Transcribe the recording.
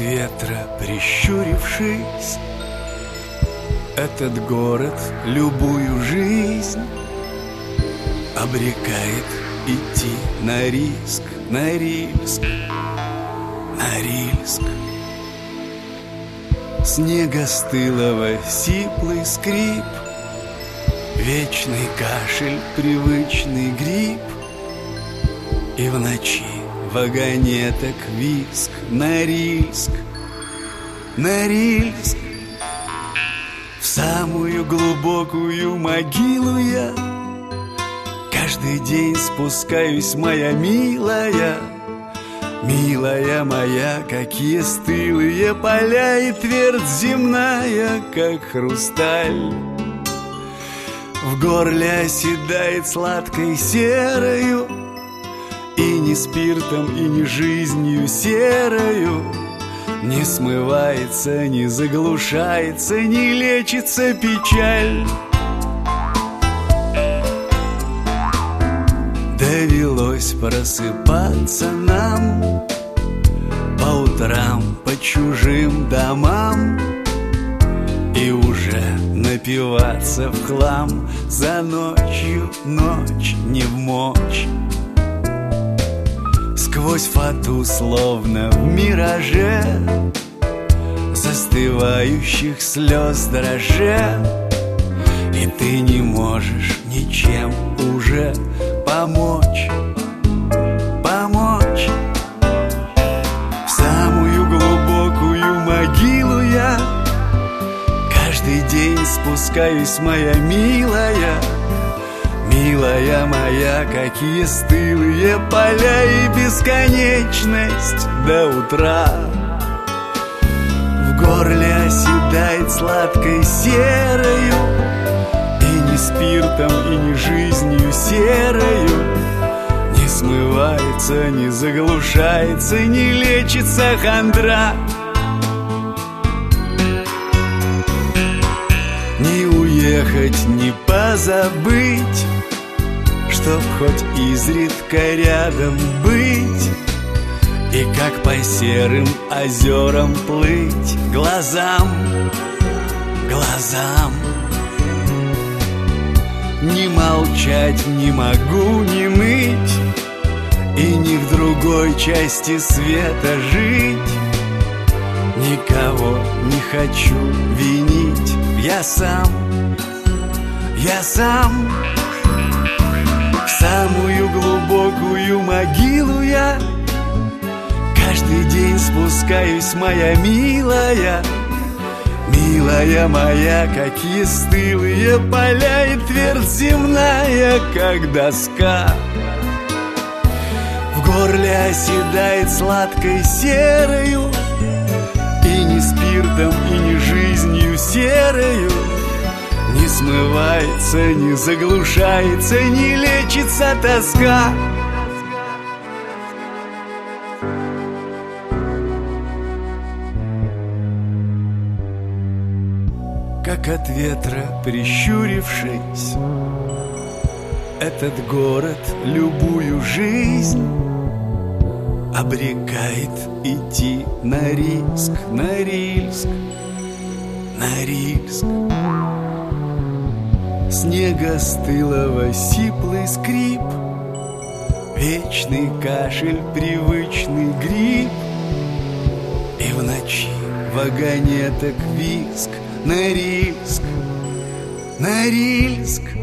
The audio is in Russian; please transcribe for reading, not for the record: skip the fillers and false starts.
ветра прищурившись, этот город любую жизнь обрекает идти на риск, на Рильск, на Рильск. Снега стылого сиплый скрип, вечный кашель, привычный грипп, и в ночи вагонеток визг на Рильск, на Рильск. В самую глубокую могилу я каждый день спускаюсь, моя милая, милая моя. Какие стылые поля и твердь земная, как хрусталь. В горле оседает сладкой серою, и не спиртом, и не жизнью серою не смывается, не заглушается, не лечится печаль. Довелось просыпаться нам по утрам по чужим домам и уже напиваться в хлам за ночью, ночь не вмочь. Сквозь фату, словно в мираже, застывающих слез дрожа, и ты не можешь ничем уже помочь, помочь. В самую глубокую могилу я каждый день спускаюсь, моя милая, милая моя. Какие стылые поля и бесконечность до утра. В горле оседает сладкой серою, и не спиртом, и не жизнью серою не смывается, не заглушается, не лечится хандра. Не уехать, не позабыть, чтоб хоть изредка рядом быть, и как по серым озерам плыть глазам, глазам. Не молчать не могу, не ныть, и ни в другой части света жить. Никого не хочу винить, я сам, я сам. В самую глубокую могилу я каждый день спускаюсь, моя милая, милая моя. Какие стылые поля и твердь земная, как доска. В горле оседает сладкой серою, и не спиртом, и не жизнью серою не смывается, не заглушается, не лечится тоска. Как от ветра прищурившись, этот город любую жизнь обрекает идти на риск, на Рильск, на Рильск. Снега стылого сиплый скрип, вечный кашель, привычный грипп, и в ночи вагонеток визг на Рильск, на Рильск.